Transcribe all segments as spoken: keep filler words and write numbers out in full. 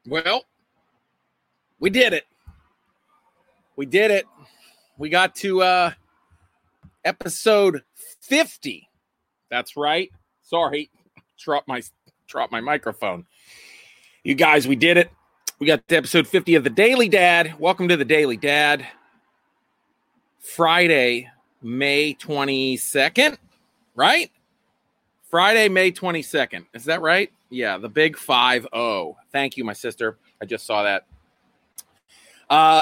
Well, we did it. We did it. We got to uh, episode fifty. That's right. Sorry, dropped my dropped my microphone. You guys, we did it. We got to episode fifty of The Daily Dad. Welcome to The Daily Dad. Friday, May twenty-second, right? Friday, May twenty-second. Is that right? Yeah, the big five oh. Thank you, my sister. I just saw that. Uh,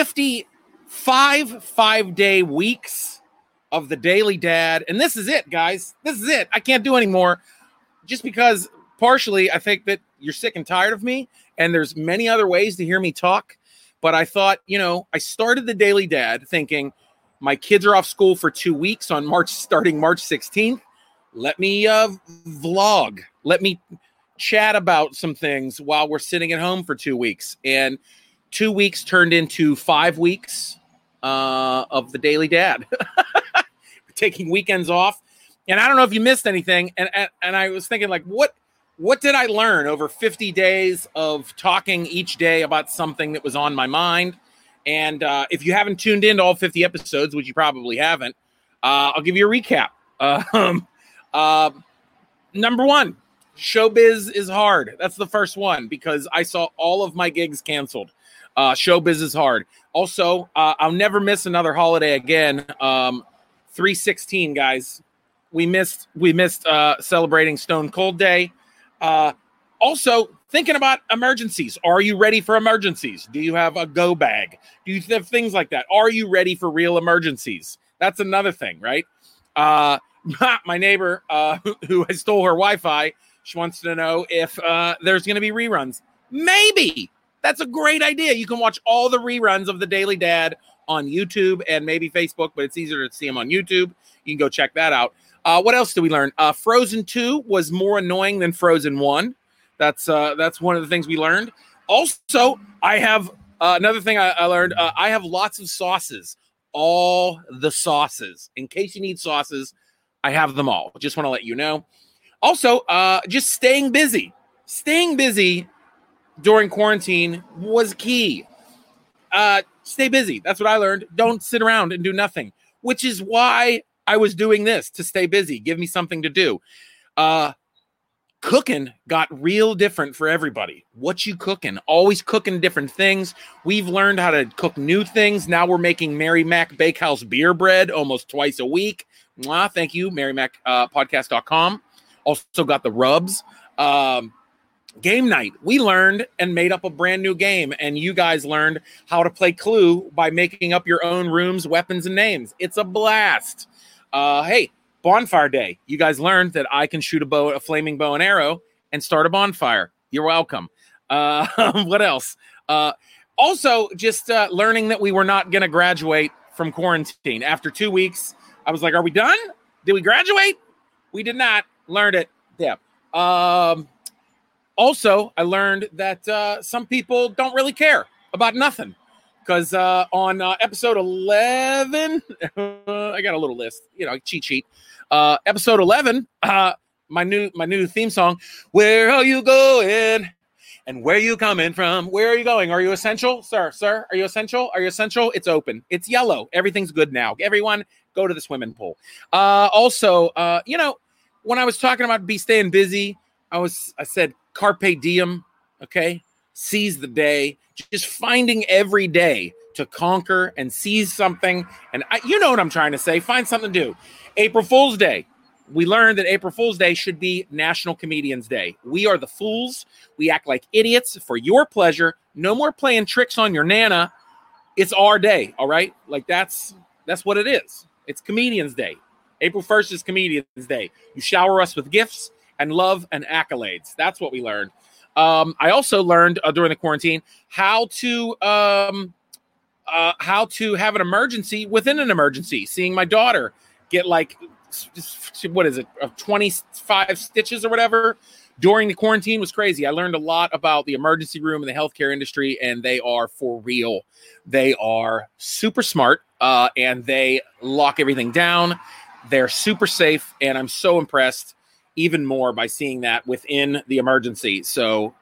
fifty-five five-day weeks of The Daily Dad. And this is it, guys. This is it. I can't do anymore. Just because, partially, I think that you're sick and tired of me. And there's many other ways to hear me talk. But I thought, you know, I started The Daily Dad thinking my kids are off school for two weeks on March, starting March sixteenth. Let me uh, vlog. Let me chat about some things while we're sitting at home for two weeks. And two weeks turned into five weeks uh, of The Daily Dad. Taking weekends off. And I don't know if you missed anything. And, and and I was thinking, like, what what did I learn over fifty days of talking each day about something that was on my mind? And uh, if you haven't tuned in to all fifty episodes, which you probably haven't, uh, I'll give you a recap. Um, uh, number one, showbiz is hard. That's the first one because I saw all of my gigs canceled. Uh, showbiz is hard. Also, uh, I'll never miss another holiday again. Um, three sixteen, guys. We missed we missed uh, celebrating Stone Cold Day. Uh, also, thinking about emergencies. Are you ready for emergencies? Do you have a go bag? Do you have things like that? Are you ready for real emergencies? That's another thing, right? Uh, my neighbor, uh, who, who I stole her Wi-Fi, she wants to know if uh, there's going to be reruns. Maybe. That's a great idea. You can watch all the reruns of The Daily Dad on YouTube and maybe Facebook, but it's easier to see them on YouTube. You can go check that out. Uh, what else did we learn? Uh, Frozen two was more annoying than Frozen one. That's uh, that's one of the things we learned. Also, I have uh, another thing I, I learned. Uh, I have lots of sauces, all the sauces. In case you need sauces, I have them all. Just want to let you know. Also, uh, just staying busy. Staying busy during quarantine was key. Uh, stay busy. That's what I learned. Don't sit around and do nothing, which is why I was doing this, to stay busy. Give me something to do. Uh, cooking got real different for everybody. What you cooking? Always cooking different things. We've learned how to cook new things. Now we're making Mary Mac Bakehouse beer bread almost twice a week. Mwah, thank you, Mary Mac uh, podcast dot com. Also got the rubs. Um, Game night. We learned and made up a brand new game, and you guys learned how to play Clue by making up your own rooms, weapons, and names. It's a blast. Uh, hey, bonfire day. You guys learned that I can shoot a bow, a flaming bow and arrow, and start a bonfire. You're welcome. Uh, what else? Uh, also, just uh, learning that we were not going to graduate from quarantine. After two weeks, I was like, are we done? Did we graduate? We did not. Learned it. Yeah. Um, Also, I learned that uh, some people don't really care about nothing. Because uh, on uh, episode eleven, I got a little list, you know, cheat sheet. Uh, episode eleven, uh, my new my new theme song, Where Are You Going? And Where You Coming From? Where are you going? Are you essential? Sir, sir, are you essential? Are you essential? It's open. It's yellow. Everything's good now. Everyone, go to the swimming pool. Uh, also, uh, you know, when I was talking about be staying busy, I was I said, carpe diem, okay? Seize the day. Just finding every day to conquer and seize something. And I, you know what I'm trying to say. Find something to do. April Fool's Day. We learned that April Fool's Day should be National Comedians Day. We are the fools. We act like idiots for your pleasure. No more playing tricks on your Nana. It's our day, all right? Like, that's that's what it is. It's Comedians Day. April first is Comedians Day. You shower us with gifts and love and accolades. That's what we learned. Um, I also learned uh, during the quarantine how to um, uh, how to have an emergency within an emergency. Seeing my daughter get like, what is it, uh, twenty-five stitches or whatever during the quarantine was crazy. I learned a lot about the emergency room and the healthcare industry, and they are for real. They are super smart, uh, and they lock everything down. They're super safe, and I'm so impressed even more by seeing that within the emergency. So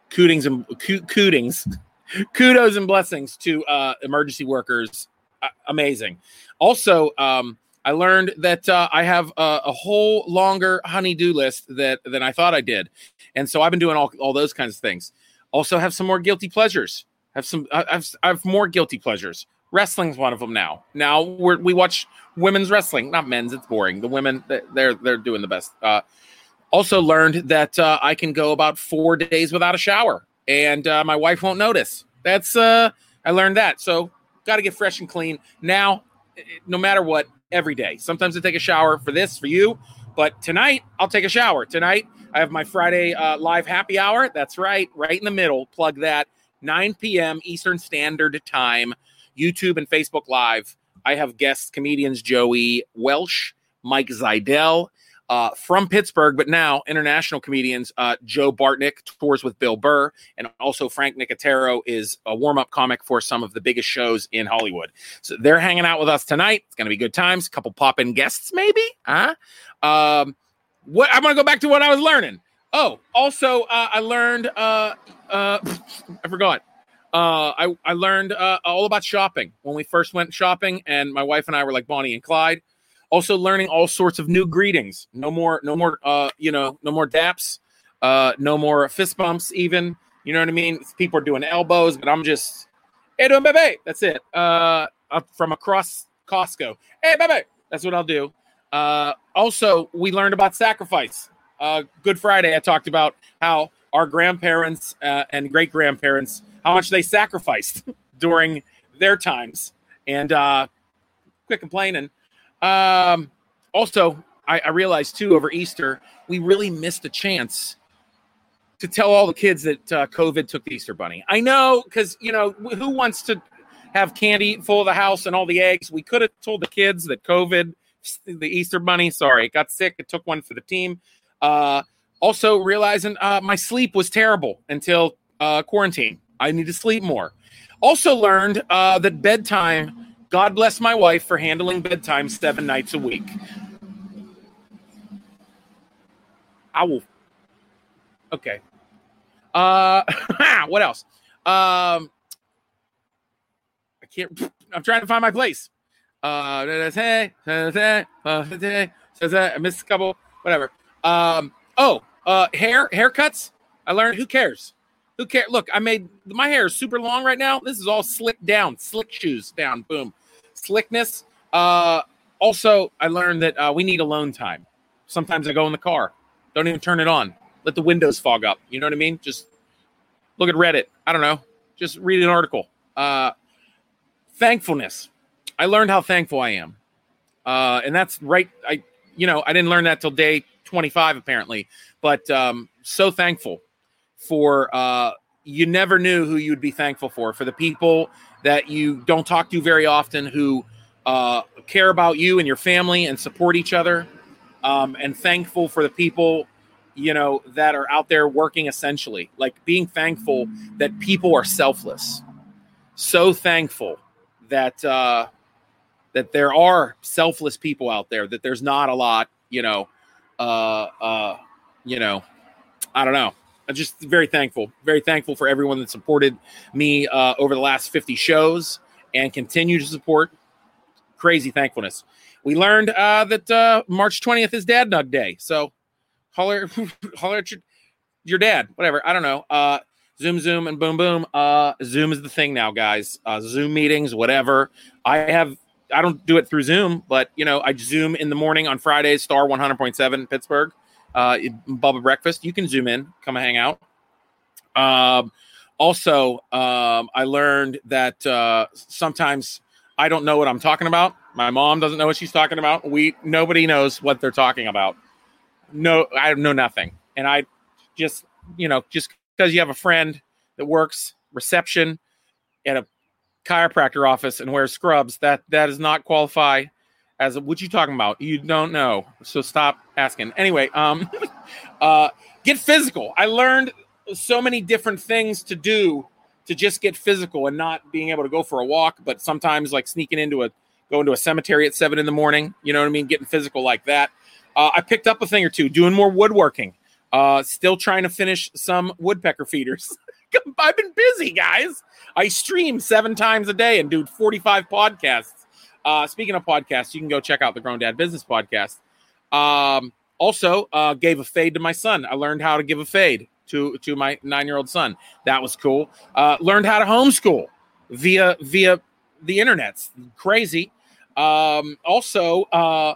Cootings and co- cootings, kudos and blessings to uh, emergency workers. Uh, amazing. Also, um, I learned that uh, I have a, a whole longer honey-do list that than I thought I did, and so I've been doing all, all those kinds of things. Also, have some more guilty pleasures. Have some. I have I have more guilty pleasures. Wrestling's one of them now. Now we're, we watch women's wrestling, not men's. It's boring. The women, they're they're doing the best. Uh, also learned that uh, I can go about four days without a shower, and uh, my wife won't notice. That's uh, I learned that. So got to get fresh and clean now. No matter what, every day. Sometimes I take a shower for this, for you, but tonight I'll take a shower. Tonight I have my Friday uh, live happy hour. That's right, right in the middle. Plug that. nine p.m. Eastern Standard Time. YouTube and Facebook Live. I have guests, comedians Joey Welsh, Mike Zidell, uh, from Pittsburgh, but now international comedians. Uh, Joe Bartnick tours with Bill Burr, and also Frank Nicotero is a warm-up comic for some of the biggest shows in Hollywood. So they're hanging out with us tonight. It's going to be good times. A couple pop-in guests, maybe. Huh? Um, what I'm going to go back to what I was learning. Oh, also, uh, I learned. Uh, uh, I forgot. Uh, I, I learned uh, all about shopping when we first went shopping, and my wife and I were like Bonnie and Clyde. Also learning all sorts of new greetings. No more, no more, uh, you know, no more daps, uh, no more fist bumps even. You know what I mean? People are doing elbows, but I'm just, hey, doing baby. That's it. Uh, up from across Costco. Hey, baby. That's what I'll do. Uh, also, we learned about sacrifice. Uh, Good Friday, I talked about how our grandparents uh, and great-grandparents, how much they sacrificed during their times. And uh, quit complaining. Um, also, I, I realized, too, over Easter, we really missed a chance to tell all the kids that uh, COVID took the Easter Bunny. I know, because, you know, who wants to have candy full of the house and all the eggs? We could have told the kids that COVID, the Easter Bunny, sorry, it got sick. It took one for the team. Uh, also realizing uh, my sleep was terrible until uh, quarantine. I need to sleep more. Also learned uh, that bedtime, God bless my wife for handling bedtime seven nights a week. I will. Okay. Uh, what else? Um, I can't. I'm trying to find my place. Uh, I missed a couple. Whatever. Um, oh, uh, hair haircuts. I learned. Who cares? Who cares? Look, I made my hair is super long right now. This is all slicked down, slick shoes down. Boom, slickness. Uh, also, I learned that uh, we need alone time. Sometimes I go in the car, don't even turn it on. Let the windows fog up. You know what I mean? Just look at Reddit. I don't know. Just read an article. Uh, thankfulness. I learned how thankful I am. Uh, and that's right. I, you know, I didn't learn that till day twenty-five, apparently, but um, so thankful for, uh, you never knew who you'd be thankful for, for the people that you don't talk to very often, who uh, care about you and your family and support each other. Um, and thankful for the people, you know, that are out there working essentially, like being thankful that people are selfless. So thankful that, uh, that there are selfless people out there, that there's not a lot, you know, uh, uh, you know, I don't know. I'm just very thankful, very thankful for everyone that supported me uh, over the last fifty shows and continue to support. Crazy thankfulness. We learned uh, that uh, March twentieth is Dad Nug Day. So holler, holler at your, your dad, whatever. I don't know. Uh, Zoom, Zoom, and boom, boom. Uh, Zoom is the thing now, guys. Uh, Zoom meetings, whatever. I have, I don't do it through Zoom, but, you know, I Zoom in the morning on Fridays, Star one hundred point seven Pittsburgh. Uh, Bubba Breakfast. You can Zoom in, come hang out. Um, also, um, I learned that uh, sometimes I don't know what I'm talking about. My mom doesn't know what she's talking about. We nobody knows what they're talking about. No, I know nothing. And I just, you know, just because you have a friend that works reception at a chiropractor office and wears scrubs, that that does not qualify as a, what you talking about? You don't know. So stop asking. Anyway, um, uh, get physical. I learned so many different things to do to just get physical and not being able to go for a walk, but sometimes like sneaking into a, going to a cemetery at seven in the morning, you know what I mean? Getting physical like that. Uh, I picked up a thing or two, doing more woodworking, uh, still trying to finish some woodpecker feeders. I've been busy, guys. I stream seven times a day and do forty-five podcasts. Uh, speaking of podcasts, you can go check out the Grown Dad Business Podcast. Um, also, uh, gave a fade to my son. I learned how to give a fade to, to my nine-year-old son. That was cool. Uh, learned how to homeschool via via the internet's crazy. Um, also, uh,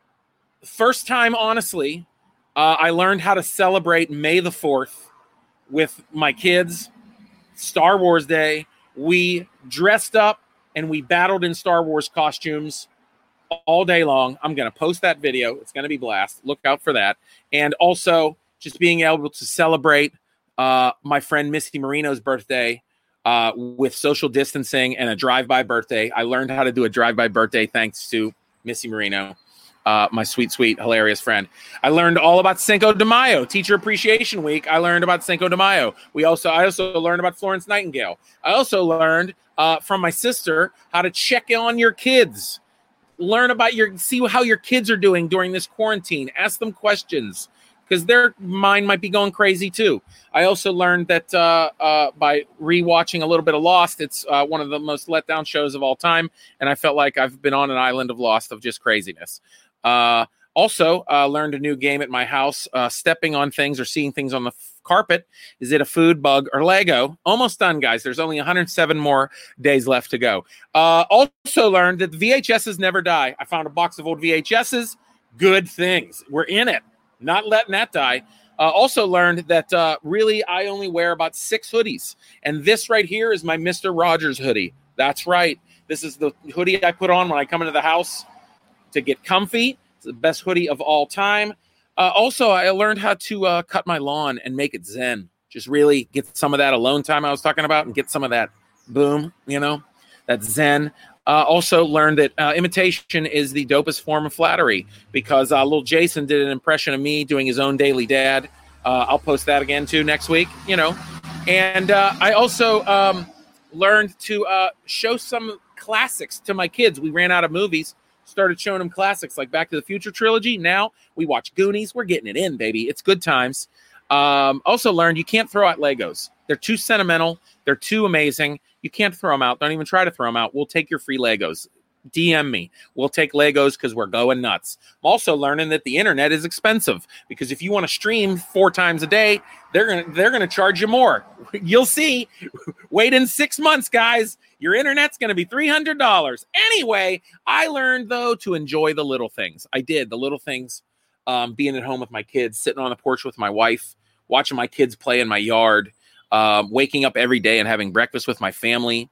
first time, honestly, uh, I learned how to celebrate May the fourth with my kids. Star Wars Day. We dressed up and we battled in Star Wars costumes all day long. I'm going to post that video. It's going to be blast. Look out for that. And also just being able to celebrate uh, my friend Misty Marino's birthday uh, with social distancing and a drive-by birthday. I learned how to do a drive-by birthday thanks to Misty Marino. Uh, my sweet, sweet, hilarious friend. I learned all about Cinco de Mayo, Teacher Appreciation Week. I learned about Cinco de Mayo. We also, I also learned about Florence Nightingale. I also learned uh, from my sister how to check on your kids. Learn about your, see how your kids are doing during this quarantine. Ask them questions because their mind might be going crazy too. I also learned that uh, uh, by rewatching a little bit of Lost, it's uh, one of the most let down shows of all time. And I felt like I've been on an island of Lost of just craziness. Uh, also, uh, learned a new game at my house, uh, stepping on things or seeing things on the f- carpet. Is it a food, bug, or Lego? Almost done, guys. There's only one hundred seven more days left to go. Uh, also learned that V H Ss never die. I found a box of old V H Ss. Good things. We're in it. Not letting that die. Uh, also learned that uh, really I only wear about six hoodies. And this right here is my Mister Rogers hoodie. That's right. This is the hoodie I put on when I come into the house to get comfy. It's the best hoodie of all time. Uh, also, I learned how to uh, cut my lawn and make it zen. Just really get some of that alone time I was talking about and get some of that boom, you know, that zen. Uh, also learned that uh, imitation is the dopest form of flattery because uh, little Jason did an impression of me doing his own Daily Dad. Uh, I'll post that again, too, next week, you know. And uh, I also um, learned to uh, show some classics to my kids. We ran out of movies. Started showing them classics like Back to the Future trilogy. Now we watch Goonies. We're getting it in, baby. It's good times. Um, also learned you can't throw out Legos. They're too sentimental. They're too amazing. You can't throw them out. Don't even try to throw them out. We'll take your free Legos. D M me. We'll take Legos because we're going nuts. I'm also learning that the internet is expensive because if you want to stream four times a day, they're gonna they're gonna charge you more. You'll see. Wait in six months, guys. Your internet's gonna be three hundred dollars. Anyway, I learned though to enjoy the little things. I did the little things. Um, being at home with my kids, sitting on the porch with my wife, watching my kids play in my yard, um, waking up every day and having breakfast with my family.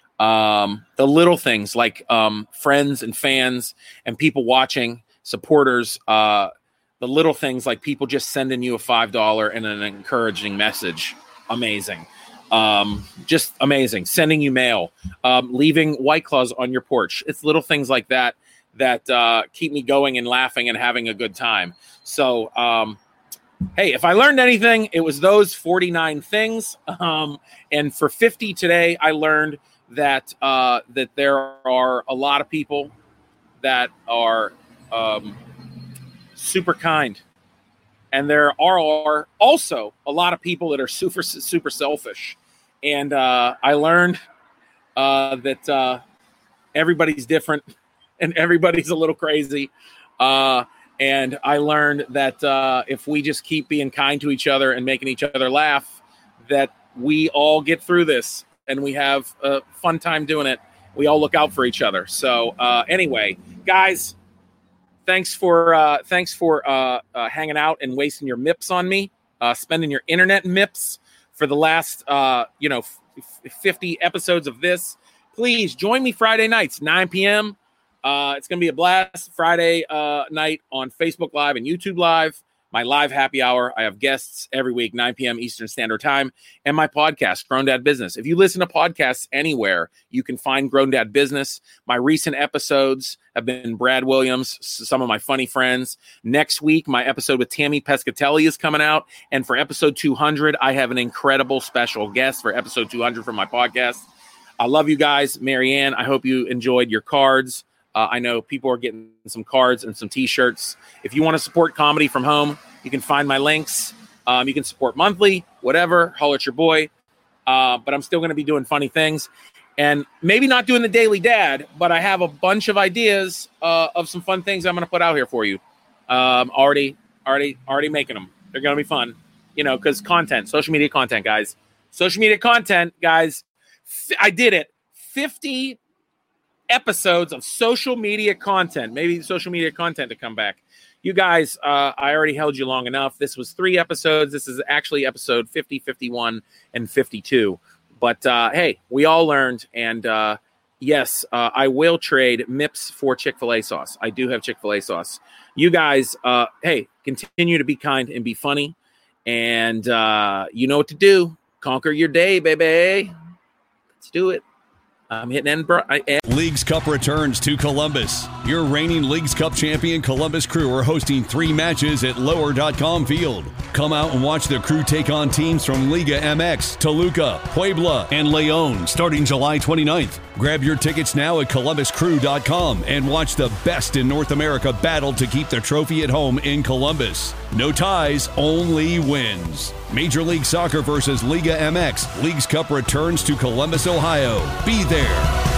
Um, the little things like um, friends and fans and people watching, supporters, uh, the little things like people just sending you a five dollars and an encouraging message. Amazing. Um, just amazing. Sending you mail, um, leaving White Claws on your porch. It's little things like that that uh, keep me going and laughing and having a good time. So, um, hey, if I learned anything, it was those forty-nine things. Um, and for fifty today, I learned that uh, that there are a lot of people that are um, super kind. And there are also a lot of people that are super, super selfish. And uh, I learned uh, that uh, everybody's different and everybody's a little crazy. Uh, and I learned that uh, if we just keep being kind to each other and making each other laugh, that we all get through this. And we have a fun time doing it. We all look out for each other. So uh, anyway, guys, thanks for uh, thanks for uh, uh, hanging out and wasting your M I Ps on me, uh, spending your internet M I Ps for the last uh, you know f- fifty episodes of this. Please join me Friday nights, nine p.m. Uh, it's gonna be a blast. Friday uh, night on Facebook Live and YouTube Live. My live happy hour. I have guests every week, nine p.m. Eastern Standard Time, and my podcast, Grown Dad Business. If you listen to podcasts anywhere, you can find Grown Dad Business. My recent episodes have been Brad Williams, some of my funny friends. Next week, my episode with Tammy Pescatelli is coming out, and for episode two hundred, I have an incredible special guest for episode two hundred for my podcast. I love you guys. Marianne, I hope you enjoyed your cards. Uh, I know people are getting some cards and some T-shirts. If you want to support comedy from home, you can find my links. Um, you can support monthly, whatever. Holler at your boy. uh, but I'm still going to be doing funny things. And maybe not doing the Daily Dad, but I have a bunch of ideas uh, of some fun things I'm going to put out here for you. Um, already, already, already making them. They're going to be fun, you know, because content, social media content, guys. Social media content, guys. F- I did it. fifty episodes of social media content. Maybe social media content to come back. You guys, uh, I already held you long enough. This was three episodes. This is actually episode fifty, fifty-one, and fifty-two. But, uh, hey, we all learned, and, uh, yes, uh, I will trade M I P S for Chick-fil-A sauce. I do have Chick-fil-A sauce. You guys, uh, hey, continue to be kind and be funny, and uh, you know what to do. Conquer your day, baby. Let's do it. I'm hitting end. Bro- I- Leagues Cup returns to Columbus. Your reigning Leagues Cup champion Columbus Crew are hosting three matches at lower dot com Field. Come out and watch the Crew take on teams from Liga M X, Toluca, Puebla, and León starting July twenty-ninth. Grab your tickets now at columbus crew dot com and watch the best in North America battle to keep the trophy at home in Columbus. No ties, only wins. Major League Soccer versus Liga M X. Leagues Cup returns to Columbus, Ohio. Be there.